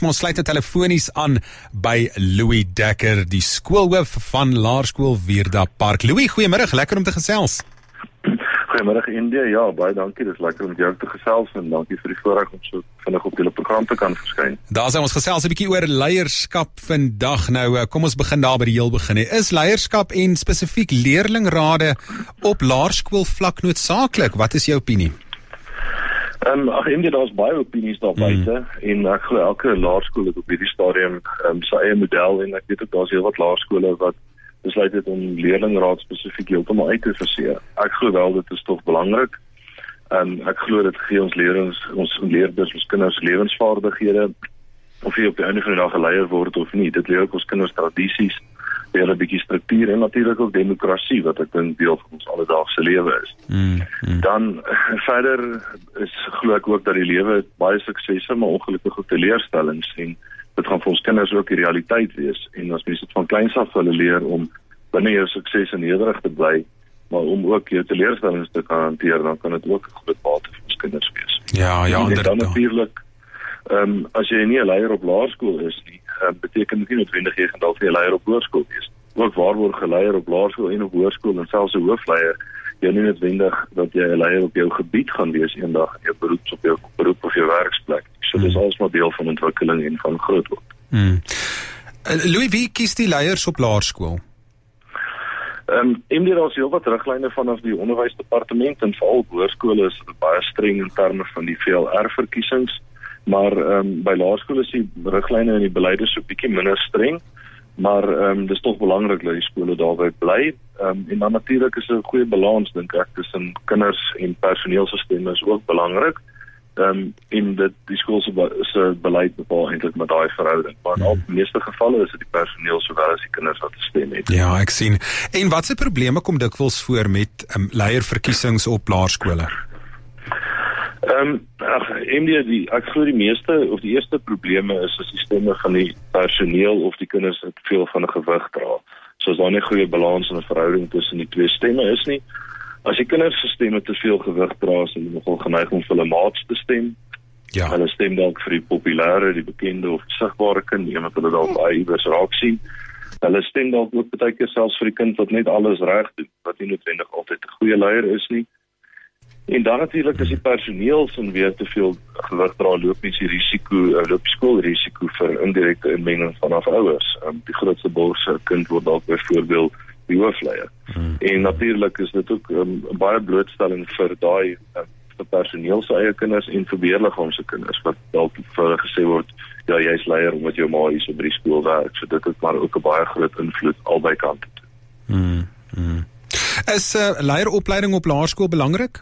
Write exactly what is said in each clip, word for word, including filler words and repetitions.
Ons sluit dit telefonies aan by Louis Dekker, die skoolhoof van Laerskool Wierda Park. Louis, goeiemiddag, lekker om te gesels. Goeiemiddag India, ja, baie dankie, dit is lekker om jou te gesels en dankie vir die voorreg om so vinnig op julle program te kan verskyn. Daar sal ons gesels 'n bietjie oor leierskap vandag. Nou, kom ons begin daar by die heel begin. Is leierskap en spesifiek leerlingrade op laerskoolvlak noodsaaklik? Wat is jou opinie? Um, ag India, daar's baie opinies daar buite mm. en ek glo elke laerskool het op hierdie stadium um, sy eie model en ek weet ook daar's heelwat laerskole wat besluit het om leerlingraad spesifiek heeltemal uit te verseer. Ek glo wel dit is tog belangrik. Um, ek glo dit gee ons leerders, ons leerders, ons kinders lewensvaardighede, of jy op die einde van die dag 'n leier word of nie. Dit leer ook ons kinders tradisies, leer 'n bietjie struktuur en natuurlik ook demokrasie, wat ek dink deel van ons alledaagse lewe is. Mm, mm. Dan verder is glo ek ook dat die lewe baie suksese, maar ongelukkig ook teleurstellings en dit gaan vir ons kinders ook die realiteit wees. En as mense dit van kleins af hulle leer om binne jou sukses en nederig te bly, maar om ook jou teleurstellings te kan hanteer, dan kan dit ook 'n groot bate vir ons kinders wees. Ja, ja, en dan natuurlik, um, as jy nie 'n leier op laerskool is nie, um, beteken dit nie noodwendig jy gaan dalk 'n leier op hoërskool wees. Ook waarborg 'n leier op laerskool en op hoërskool en selfs 'n hoofleier, jy nie noodwendig dat jy 'n leier op jou gebied gaan wees eendag in jou beroep op jou beroep of jou werksplek. So dis alles maar deel van ontwikkeling en van groot word. Hmm. Uh, Louis, wie kies die leiers op laerskool? Ehm um, India daar is heelwat riglyne vanaf die onderwysdepartement en veral hoërskole is dit baie streng in terme van die V L R-verkiesings, maar ehm um, by laerskole is die riglyne en die beleide so bietjie minder streng, maar ehm um, dis tog belangrik dat die skole daarby bly. Ehm um, en dan natuurlik is 'n goeie balans dink ek tussen kinders en personeelstemme is ook belangrik. Ehm um, in dit die skool se be, beleid bepaal eintlik met daai verhouding. Maar in al die meeste gevalle is dit die personeel sowel as die kinders wat gestem het. Ja, ek sien. En watse probleme kom dikwels voor met um, leierverkiesings op laerskole? Ehm um, ag, India die ek glo die meeste of die eerste probleme is as die stemme van die personeel of die kinders het veel van 'n gewig dra. So as daar nie goeie balans en 'n verhouding tussen die twee stemme is nie. As die kinders se stemme te veel gewig dra, is hulle nogal geneig om vir hulle maats te stem. Ja. Hulle stem dalk vir die populêre, die bekende of sigbare kind, iemand wat hulle dalk baie iewers raak sien. Hulle stem dalk ook baie keer selfs vir die kind wat net alles reg doen, wat nie noodwendig altyd 'n goeie leier is nie. En dan natuurlik as die personeel sin weer te veel gewig dra, loop mens die risiko, loop skoolrisiko vir indirekte inmenging vanaf ouers. Um, die grootste borse kind word dalk byvoorbeeld die hoofleier. Hmm. En natuurlik is dit ook um, baie blootstelling vir daai uh, vir personeel se eie kinders en vir beheerliggaam se kinders wat dalk vir hulle gesê word, ja, jy's leier omdat jou ma hier so by die skool werk. So dit het maar ook 'n baie groot invloed albei kante toe. Hmm. Hmm. Is uh, leieropleiding op laerskool belangrik?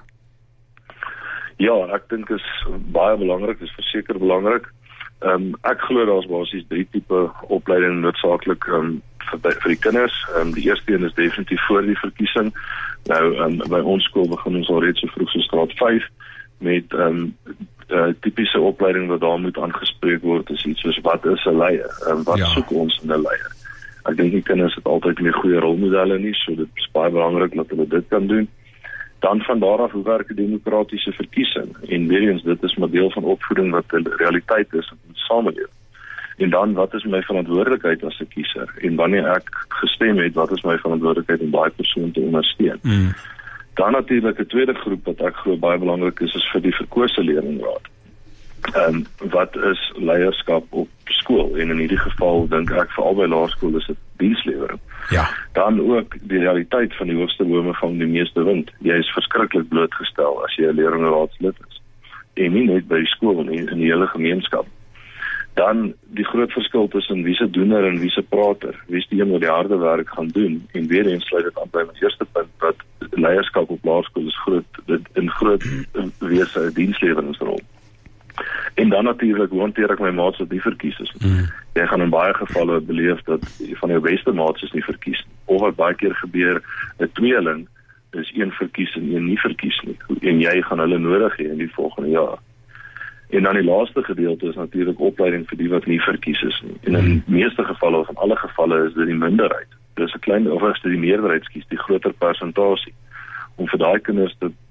Ja, ek dink is baie belangrik, is verseker belangrik. Um, ek glo daar's basies drie tipe opleiding noodsaaklik um, vir, vir die kinders. Um, die eerste een is definitief voor die verkiesing. Nou, um, by ons skool begin ons al reeds so vroeg soos graad vyf met um, uh, typiese opleiding wat daar moet aangespreek word, is iets soos wat is 'n leier? Um, wat ja. soek ons in 'n leier? Ek dink die kinders het altyd meer goeie rolmodelle nie, so dit is baie belangrik dat hulle dit kan doen. Dan van daar af, hoe werk 'n demokratiese verkiesing? En weer eens, dit is maar deel van opvoeding wat die realiteit is in die samelewing. En dan, wat is my verantwoordelikheid as 'n kiezer? En wanneer ek gestem het, wat is my verantwoordelikheid om daai persoon te ondersteun? Mm. Dan natuurlik 'n tweede groep wat ek glo baie belangrik is, is vir die verkose leerlingraad. En wat is leierskap op skool? En in hierdie geval dink ek vir albei laerskole is dit dienslewering. Ja. Dan ook die realiteit van die hoogste bome van die meeste wind. Jy is verskriklik blootgestel as jy 'n leerlingraadslid is. En nie net by die skool nie, in die hele gemeenskap. Dan die groot verskil tussen wie se doener en wie se prater. Wie is die een wat die harde werk gaan doen? En weer eens sluit dit aan by my eerste punt dat leierskap op laerskool is groot dit in groot wese 'n diensleweringsrol. En dan natuurlik, hoe hanteer ek my maats wat nie verkies is? Mm. Jy gaan in baie gevalle beleef dat van jou beste maats is nie verkies nie. Of wat baie keer gebeur, 'n tweeling is een verkies en een nie verkies nie. En jy gaan hulle nodig hê in die volgende jaar. En dan die laaste gedeelte is natuurlik opleiding vir die wat nie verkies is nie. En in die meeste gevalle, of in alle gevalle, is dit die minderheid. Dis 'n klein, of as dit die meerderheid kies, die groter persentasie. Om vir daai kinders te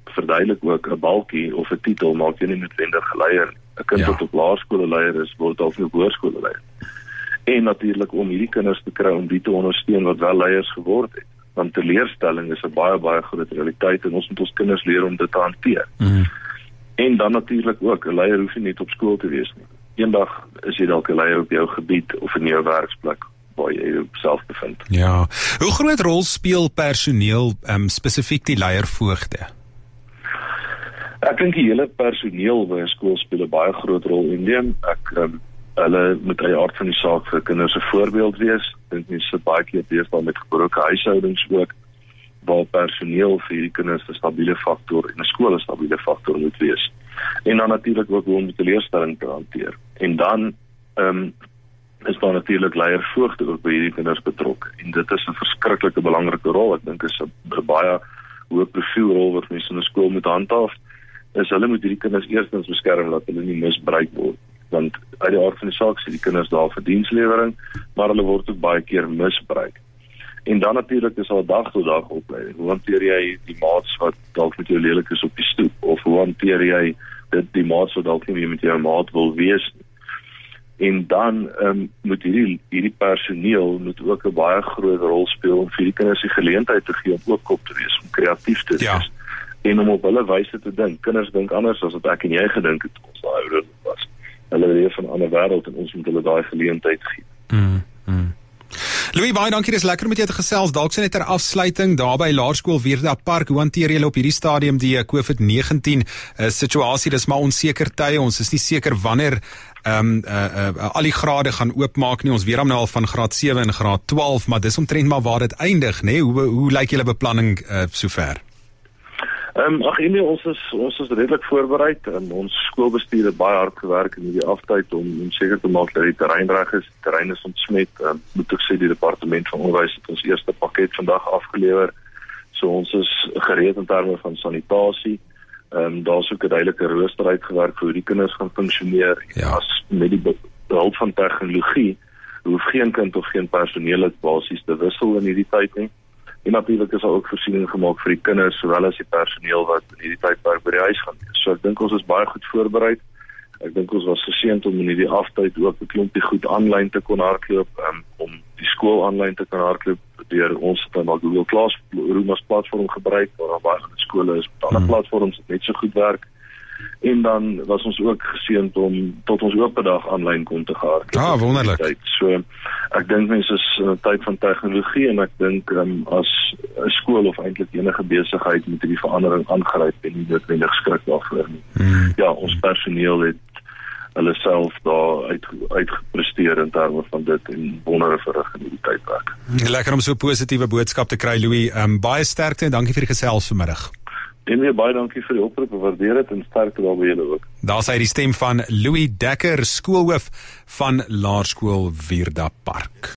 verduidelik ook 'n balkie of 'n titel maak jy nie noodwendig 'n leier. 'n Kind Ja. wat op laerskool 'n leier is, word dalk nie op hoërskool 'n leier. En natuurlik om hierdie kinders te kry om die te ondersteun wat wel leiers geword het. Want teleurstelling is 'n baie baie groot realiteit en ons moet ons kinders leer om dit te hanteer. Mm. En dan natuurlik ook, 'n leier hoef nie net op skool te wees nie. Eendag is jy dalk 'n leier op jou gebied of in jou werksplek waar jy jouself bevind. Ja. Hoe groot rol speel personeel, um, spesifiek die leiervoogde? Ek dink die hele personeel by 'n skool speel 'n baie groot rol in neem. Ek um, hulle moet uit die aard van die saak vir kinders 'n voorbeeld wees. Ek dink mense sit baie keer deesdae met gebroke huishoudings ook, waar personeel vir hierdie kinders 'n stabiele faktor en 'n skool 'n stabiele faktor moet wees. En dan natuurlik ook hoe om die teleurstelling te hanteer. En dan um, is daar natuurlik leiervoogde ook by hierdie kinders betrokke. En dit is 'n verskriklike belangrike rol. Ek dink is 'n baie hoë profielrol wat mense in 'n skool moet handhaaf. Is hulle moet hierdie kinders eerstens beskerm dat hulle nie misbruik word. Want uit die aard van die saak sien die kinders daar vir dienslewering, maar hulle word ook baie keer misbruik. En dan natuurlik is al dag tot dag opleiding. Hoe hanteer jy die maats wat dalk met jou lelik is op die stoep? Of hoe hanteer jy dit die maats wat dalk nie meer met jou maat wil wees nie? En dan um, moet hierdie, hierdie personeel moet ook 'n baie groot rol speel om vir die kinders die geleentheid te gee om oopkop te wees, om kreatief te Ja. wees. En om op hulle wyse te dink. Kinders dink anders as wat ek en jy gedink het toe ons daai ouder was. Hulle leef van 'n ander wêreld en ons moet hulle daai geleentheid gee. Mm, mm. Louis, baie dankie, dis lekker om met jou te gesels. Dalk sien net ter afsluiting daar by Laerskool Weerda Park. Hoe hanteer julle op hierdie stadium die COVID negentien uh, situasie? Dis maar onseker tye. Ons is nie seker wanneer ehm um, uh, uh, al die grade gaan oopmaak nie. Ons weet nou al van graad sewe en graad twaalf, maar dis omtrent maar waar dit eindig, nê? Hoe hoe lyk julle beplanning uh, sover? Ehm um, ag nee, ons is ons is redelik voorberei. Um, ons skoolbestuur het baie hard gewerk in hierdie aftyd om om seker te maak dat die terrein reg is. Die terrein is ontsmet. Um, moet ek sê die departement van onderwys het ons eerste pakket vandag afgelewer. So ons is gereed in terme van sanitasie. Ehm um, daar's ook 'n duidelike rooster uitgewerk vir hoe die kinders gaan funksioneer. Ja. As met die behulp van tegnologie hoef geen kind of geen personeel dit basies te wissel in hierdie tyd nie. En natuurlik is daar ook voorsiening gemaak vir die kinders sowel as die personeel wat in hierdie tydperk by die huis gaan wees. So ek dink ons is baie goed voorberei. Ek dink ons was geseënd om in hierdie aftyd ook 'n klompie goed aanlyn te kon hardloop, um, om die skool aanlyn te kan hardloop deur ons het dan Google Classroom as platform gebruik, waar daar baie ander skole is met ander Hmm. platforms wat net so goed werk. En dan was ons ook geseënd om tot ons oop dag aanlyn kon te gehardloop. Ah, wonderlik. So ek dink mense is in 'n tyd van tegnologie en ek dink um, as 'n skool of eintlik enige besigheid moet hierdie verandering aangryp en nie noodwendig skrik daarvoor nie. Mm. Ja, ons personeel het hulle self daar uit uitgepresteer in terme van dit en wondere verrig in hierdie tydperk. Lekker om so 'n positiewe boodskap te kry, Louis. Um, baie sterkte en dankie vir die gesels vanmiddag. En weer baie dankie vir die oproep, ek waardeer dit en sterkte daar by julle ook. Daar sy die stem van Louis Dekker, skoolhoof van Laerskool Weerda Park.